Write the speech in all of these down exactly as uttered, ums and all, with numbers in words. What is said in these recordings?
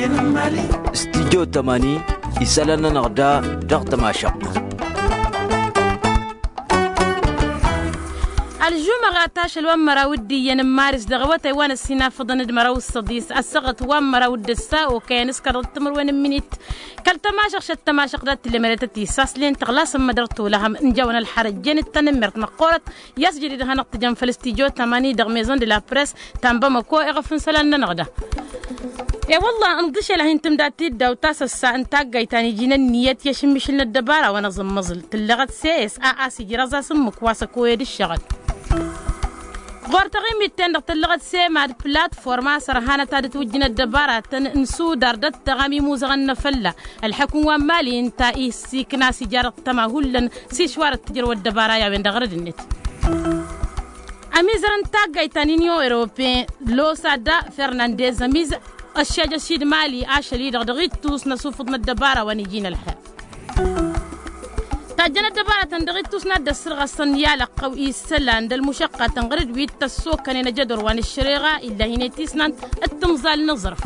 استديو تماني يسألنا نغدا ضغط ما شق الجمعة تاش الوام مراودي ينمارس دغوات وان السنا فضند مراو الصديس السقط وام مراود الساء وكان سكر التمر وين منيت كل تماشق شت تماشق دات اللي مرتتي ساسلين تغلاس مدرتو لهم انجاونا الحرج جن التنمر نقولت يسجل ده نقط جنب فلسطيجو تماني دغ ميزون دي لا بريس تنبا مكو اغفن سلان نغدا يا والله انضش له انتم داتي دا وتاس الساعه انتاقي تاني جينا النيه يشمش لنا الدباره ونظم مزل تلغت سيس ا اسي جرازا سمك واسكو يد الشغل غورتغي ميتين دغ تلغت سي مع بلاتفورما سرهانه تاد وجنا الدباره تنسو داردت تغامي موزغن فله الحكومه مالي انت اي سيكنا سيجاره تماهلا سي شوار التجر والدباره يا وين دغرد النت اميزرن تاغاي تاني نيو اوروبي لو سادا فرنانديز اميز الشاجة سيد مالي عاشلي دغدغيت توس نسوفضنا الدبارة ونجينا الحال تاجنا الدبارة تندغيت توس ناد السرغة الصنيالة قوي السلان دل المشقة تنغرد بيت السوق كان نجدر وان الشريغة إلا هنا تيسنان التمظال نظرف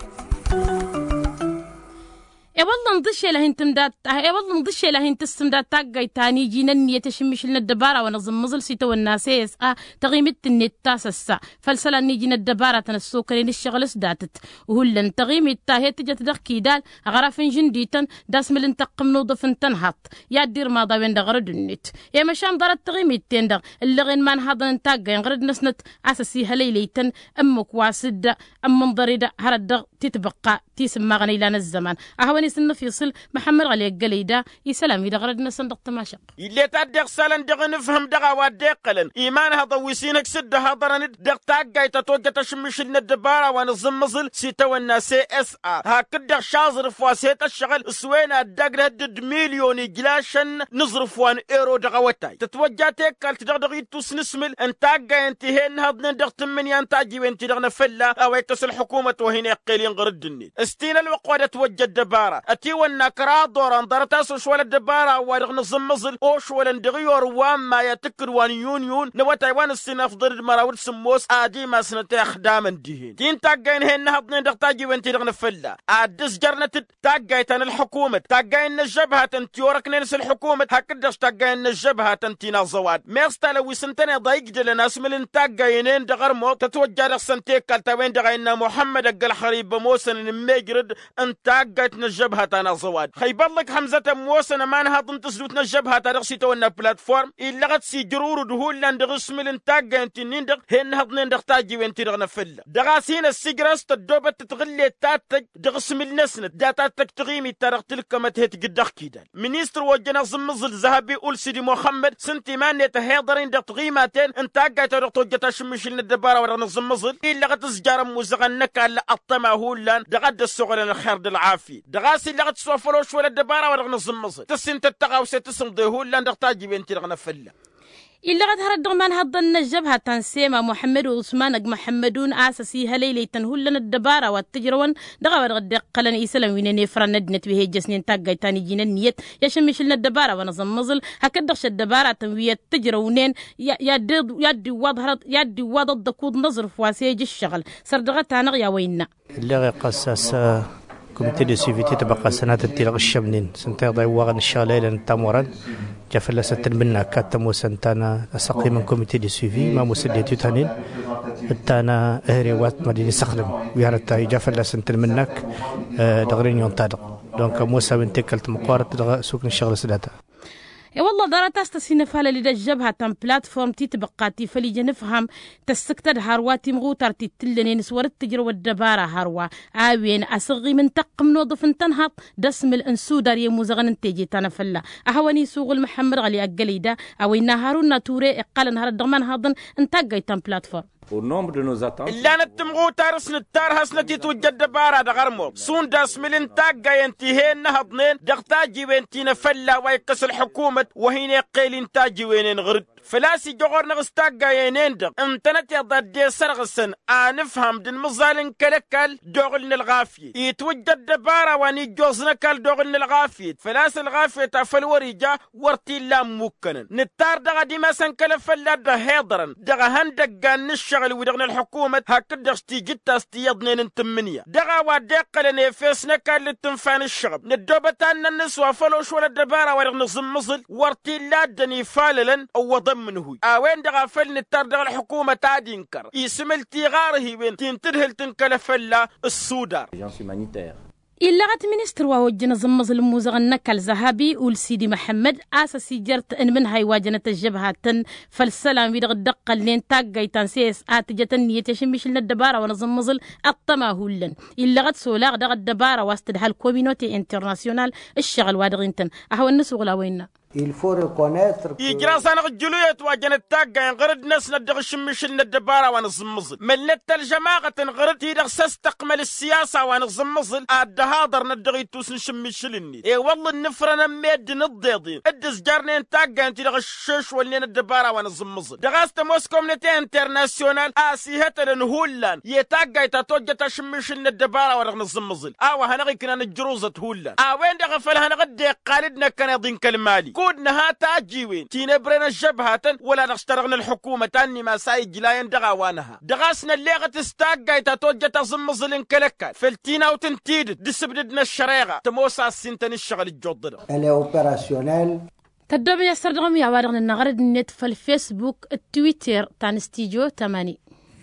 يا والله نضش له انتمدات يا والله نضش له انت استمداد تاقي تاني جينا النية تشمش لنا الدبارة ونظم مزل سيتو والناسيس اه تغيمت النت تاس السا فالسلا نيجينا الدبارة تنسوك لين الشغل سداتت وهلن تغيمت تاهي تجت دق كيدال غرافن جنديتن داس ملن تقم نوضفن تنهط يا دير ما ضاوين دغرد النت يا مشان دارت تغيمت تندغ اللي غين ما نهضن تاقي نغرد نسنت اساسي هليليتن امك واسد ام منضريده هرد تتبقى تيسمى غني لنا الزمان اهوني سن فيصل محمد علي قليدا يسلم اذا غردنا صندوق تماشق اللي تدق سلن دغ نفهم دغ ودقلن ايمانها ضويسينك سد هضرن دغ تاقاي تتوجه تشمش لنا الدباره ونظم مزل سيتو الناس اس ا هكذا شاظر فواسيت الشغل سوينا دغ هدد مليون جلاشن نظرف وان ايرو دغ وتاي تتوجه تكل تدغ توس نسمل انت تاقاي انتهين هضن دغ تمن انتاجي وانت دغ نفلا او يكس الحكومه وهنا قيلين غردني استينا الوقوده توجه الدباره اتي والنكرا دوران درتاس شوال الدباره ورغ نظم مزل او شوال دغيور وما يتكر وان يون يون نو تايوان السناف ضد مراود سموس ادي ما سنتي خدام دي تين تاغين هن هضن دغتاجي وانت دغ نفلا ادس جرنت تاغيتن الحكومه تاغين الجبهه تنتيورك ننس الحكومه هكذا تاغين الجبهه تنتينا زواد ميستلوي سنتنا ضايق دل ناس من تاغينين دغر مو تتوجه سنتي كالتوين دغينا محمد القل خريب موسن ميجرد ان تاغيت نجبهه تانا زواد خيبر لك حمزه موسن ما نهضن تسلوت نجبهه ترخصي تونا بلاتفورم الا غت سي جرور دهول لاند رسم الانتاج انت نندق هن هضن دغتاجي وانت دغنا فل دغاسين السيجراس تدوبه تتغلي تاتك دغسم النسن داتاتك تغيمي ترق تلك ما تهت قدخ كيدال منيستر وجنا زمزل ذهبي اول سيدي محمد سنتي ما نتهيضرين دغ تغيماتين انتاج ترق توجه تشمش الدباره ورا نزمزل الا غت سجار موزغنك على الطما هولان دغد الصغر الخير العافي دغاسي اللي غتسوفروش ولا الدباره ولا نظم مصر تسن تتقاو ستسم ضيهول لا نحتاج بنتي رغنا فله إلا غد هرد من هضن الجبهة تنسيما محمد وعثمان أج محمدون أساسي هليلي تنهول لنا الدبارة والتجرون دغا ورغد قلن إسلام وين نفرن ندنت به جسنين تاقاي تاني جينا النيت يشمش لنا الدبارة ونظم مزل هكذا خش الدبارة تنوية تجرونين يدي يدي وضهرت يدي وضد دكود نظر فواسيج الشغل سردغتها نغيا ويننا اللي قصص كوميتي دو سيفيتي تبقى سنات التلغ الشمنين سنتي ضيوغن الشاليل التاموران جافلا ستن منا كاتمو سنتانا اسقي من كوميتي دو سيفي ما مسديتو تانين التانا اهريوات مدينه سخدم ويارتا جافلا سنتن منك دغرين يونتادق دونك موسى من تكلت مقارت سوق الشغل سداتا يا والله دارت استسين فعل لدى الجبهة تم بلاتفورم تتبقاتي فليجا نفهم تسكتر هارواتي مغوتر تتلنين سورت تجروا الدبارة هاروا عاوين أصغي من تقم نوضف تنهط دسم الانسودر يموزغن تيجي تنفلا أهواني سوق المحمد غلي أقليدا أو إن هارون توري إقال نهار الدغمان هاضن انتاقي تم بلاتفورم Au nombre de nos attentes. إلا نتمغو تارس نتار هسنتي توجد دبارة دغرمو سون داس ملين تاقا ينتهين نهضنين دغتاجي وينتين فلا ويكس الحكومة وهين يقيل انتاجي وينين غرد فلاسي جغور نغستاقا ينيندق امتنت يضاد دي سرغسن آنفهم دن مزالن كالكال دوغلن الغافية يتوجد دبارة واني جوزنا كال دوغلن الغافية فلاس الغافية تفلوريجا ورتي لا موكنا نتار دغا دي مسان كالفلا دا هيضرن دغا هندقان نشغل ودغن الحكومة هكذا استيجتا استيضنين انتمنية دغا وادقل نيفيسنا كال للتنفان الشغب ندوبتان النسوة فلوش ولا الدبارة ورغن زمزل ورتي لا دني فاللن او ضمنه اوين دغا فل نتار دغا الحكومة تادينكر يسمل تيغاره وين تنتدهل تنكالفلا السودار إلا غت منستر ووجنا زمز الموزغ النكال ذهبي والسيدي محمد أساسي جرت إن من هاي واجنة الجبهة تن فالسلام بيدغ الدقة اللي تاقاي تنسيس آتجة يتشمش لنا الدبارة ونزمزل الطماهولن إلا غت سولاغ دغ الدبارة واستدها الكومينوتي انترناسيونال الشغل وادغينتن أهو النسوغ لاوينا Il faut reconnaître que يجراسان غجلوية واجن التاقة ينغرد ناس ندغ الشمشن الدبارة ونزمزل ملت الجماعة تنغرد يدغ سستقمل السياسة ونزمزل الدهاضر ندغ يتوسن شمشلني اي والله النفرة نميد نضيضين ادز جارني انتاقة انت دغ الشش واللين الدبارة ونزمزل دغاست موس كومنيتي انترناسيونال آسيهة لنهولان يتاقة يتاتوجة شمشن الدبارة ونزمزل اوا هنغي كنا نجروزة هولان اوين دغ فالهنغد قالدنا كان يضين كالمالي كودنها تاجيوين تينبرنا الجبهة ولا نشترغن الحكومة تاني ما ساي جلاين دغاوانها دغاسنا اللي غتستاقاي تاتوجة تزمزلن كلكال فلتينا وتنتيد دسبددنا الشريغة تموسع السنتن الشغل الجدد elle est opérationnelle. تدوم يسر دغم يا وارغن النغرد النت في الفيسبوك التويتر تان استيجو تماني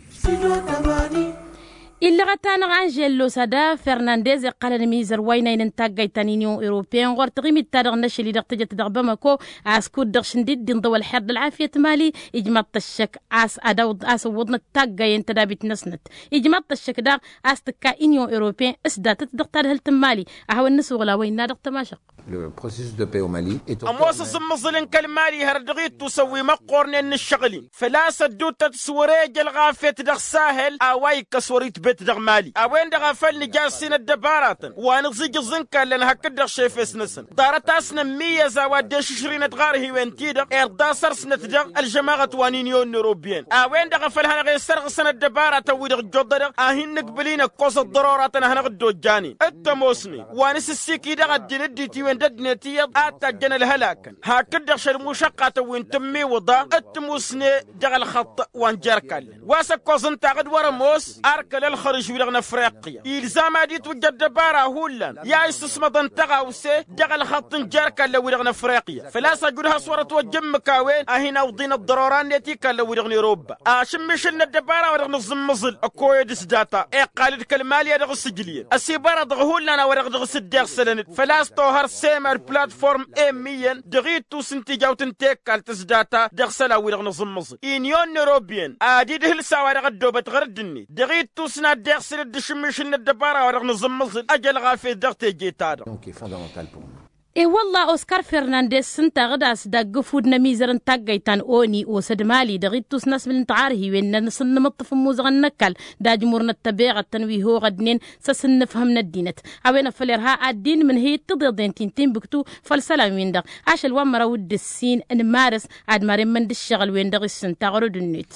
إلا غتانا أنجيلو سادا فرنانديز قال نميزر وينا ينتاقاي تانينيو أوروبيان غور تغيمي التارغ نشي اللي دغتجت دغبامكو عسكود دغشنديد دين ضوى الحرد العافية مالي إجماط الشك عاس أداود عاس وضنا التاقاي ينتدابت نسنت إجماط الشك داغ عاس تكا إنيو أوروبيان إسدا تتدغتار هالتمالي أهو النسو غلاوين نادغ تماشق Le processus de paix au Mali est au أموس الزمزلن كالمالي هردغيت تسوي مقورن إن الشغلي فلاسة دوتا تسوريج الغافيت دغ ساهل أواي كسوريت بيت دغ مالي أوين دغ فلني جاسين الدبارات وانغزيج الزنكا لأن هكدغ شيفيس نسن دارتاسنا مية زواد ديش شرين تغاره وين تيدغ إردا سرسنة دغ الجماعة وانينيون نوروبيين أوين دغ فلهنا غي سرغ سنة الدبارات ويدغ جودر أهين نقبلين قوس الضرورات هنغ الدوجاني التموسني وانس السيكي دغ الدين ديتي وين ددنتي أتجن الهلاك هكذا شرموشقة وين تمي وضع التموسني دغ الخط وانجركل واسكوزن تاغد ورموس أركل الخرج ولغن أفريقيا إلزام دي توجد دبارة هولان يا استسمى دنتغا وسي دغ الخط انجركل ولغن أفريقيا فلا سجلها صورة وجم كاوين أهنا وضين الضروران نتي كلا ولغن أوروبا أشمشن الدبارة ولغن الزمزل أكوية ديس داتا إيه قالت كالمالية دغ السجلية أسيبارة دغ هولان ولغن دغ سديغ سلنت فلا ستوهر سيمر بلاتفورم إميا دغيتو سنتي جاوتن تيكال تسداتا دغسلا ولغن الزمزل إنيون أوروبيان أديد هلسا ورغ الدوبة غردني دغيتو سنا دغسل الدشمشن الدبارة ورغن الزمزل أجل غافي دغتي جيتادا qui est fondamental pour nous. إيه والله أوسكار فرنانديز سنتا غداس دا قفود نميزر انتاقاي تان أوني وسد مالي دا غيتوس ناس من تعاره وين نسن مطف موزغ النكال دا جمهورنا التبيغ التنويه هو غدنين سسن نفهمنا الدينت عوينا فليرها الدين من هي تضيضين تنتين بكتو فالسلام وين دا عاش الوامرا ود السين نمارس عاد مارين من دشغل وين دا غسن تاغرد النيت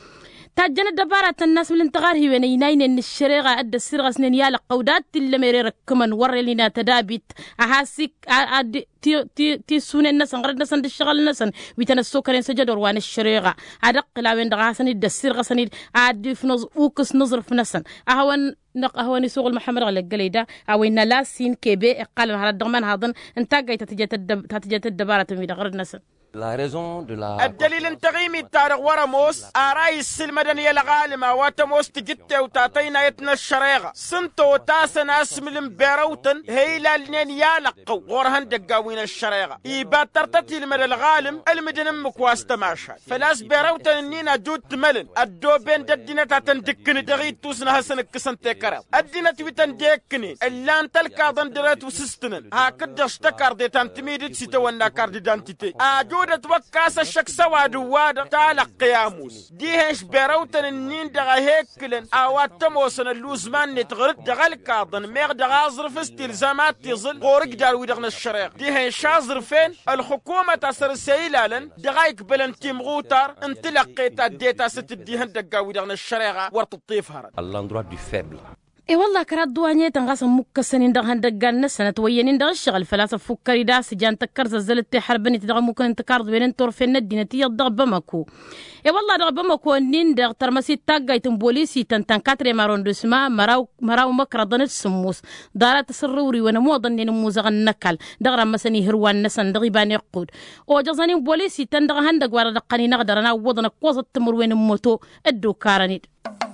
تاجنا الدبارة الناس من الانتغار هي وينين إن الشريعة أدى السرغة سنين يالا قودات اللي مريرك كمان ورا لنا تدابيت أحاسك أدي تي تي تي سون الناس غير الناس عند الشغل الناس ويتنسوا كان سجدوا وان الشريعة أدق لا وين دغا سنين أدى السرغة سنين أدي في نظ أوكس نظر في نسن أهون نق أهون سوق المحمد على الجليدة أو إن لا سين كبي قال على الضمان هذا أنت جاي تتجت الدب تتجت الدبارة من غير الناس. La raison de la... الدليل انتغيمي تارغ ورموس آرايس المدنية الغالمة واتموس تجتة وتاتينا يتنا الشريغة سنتو تاسن اسم المبيروتن هيلا لنين يالقو غورهن دقاوين الشريغة إيبا ترتتي المدى الغالم المدن مكواس تماشا فلاس بيروتن انينا جود تملن الدوبين ددينة تندكني دغيت توسنا هسن الكسن تيكرا الدينة تويتن ديكني اللان تلقى ضندرات وسستنن هاكد اشتكار دي تانتميدت سيتوانا كاردي دانتيتي آجو ودة وكاس الشك سواد واد تعالى قياموس ديهش بيروتن النين دغا هيكلن اوات تموسن اللوزمان نتغرد دغا الكاضن ميغ دغا ظرف استلزامات تظل غورق دار ويدغنا الشريق ديهش شازر فين الحكومة تسر سيلالن دغا يقبلن تيمغوتار انتلقيت الديتا ستديهن دقا ويدغنا الشريقة ورط الطيف هرد اللندروا دو فيبل اي والله كرات دوانيه تنغاسم مكسنين دغ هندغان سنه وينين دغ الشغل فلاسف فكري داس جان تكر زلت حربني تدغ ممكن تكارد بين تور في الدينتي يضغ بمكو اي والله دغ بمكو نين دغ ترمسي تاغايتن بوليسي تنتن كاتري ماروندسما مراو مراو مكردن سموس دارات سروري وانا مو ظنين موزغ النكل دغ مسني هروان نسن دغ بان يقود او جزاني بوليسي تندغ هندغ ورا دقني نقدر انا وضنا قوزت تمر وين موتو ادو كارنيد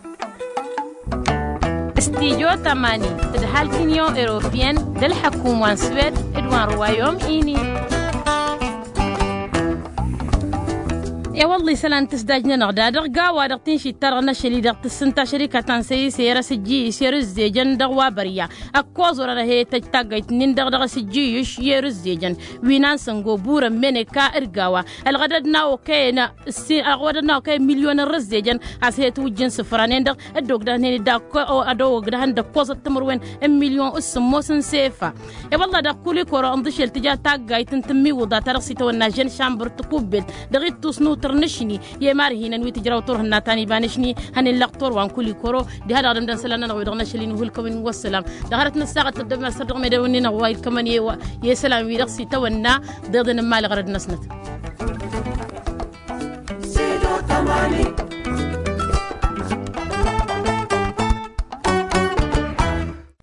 استيجو تماني تدحال كينيو إيروبيان دل حكومة سويد إدوان روايوم إيني يا والله سلام تسداجنا نغدا دغا وادقتين شي ترغنا شلي دغت السنتا شركه تنسي سيرا سجي سير زيجن دغوا بريا اكوز ورا هي تجتاغيت نين دغ سجي يش ير زيجن وينان سنغو بورا منكا ارغاوا الغددنا اوكينا سي اغودنا اوكي مليون رزيجن اسيت وجن سفرانين دغ ادوغ دهني داكو ادوغ دهن دكوز تمروين مليون اسموسن سيفا يا والله دكولي كورو اندشل تجا تاغايت تنتمي ودا ترسي تونا جن شامبر تكوبل دغيت تسنو نشني يا مارهين ان ويتجراو تور هناتاني بانشني هن اللقطور وان كل كورو دي هذا دم سلنا نغدغنا شلين ولكم والسلام دهرت الساعه تدم صدق مدوني نواي كمان يا سلام ويرسي تونا ضدن مال غرد نسنت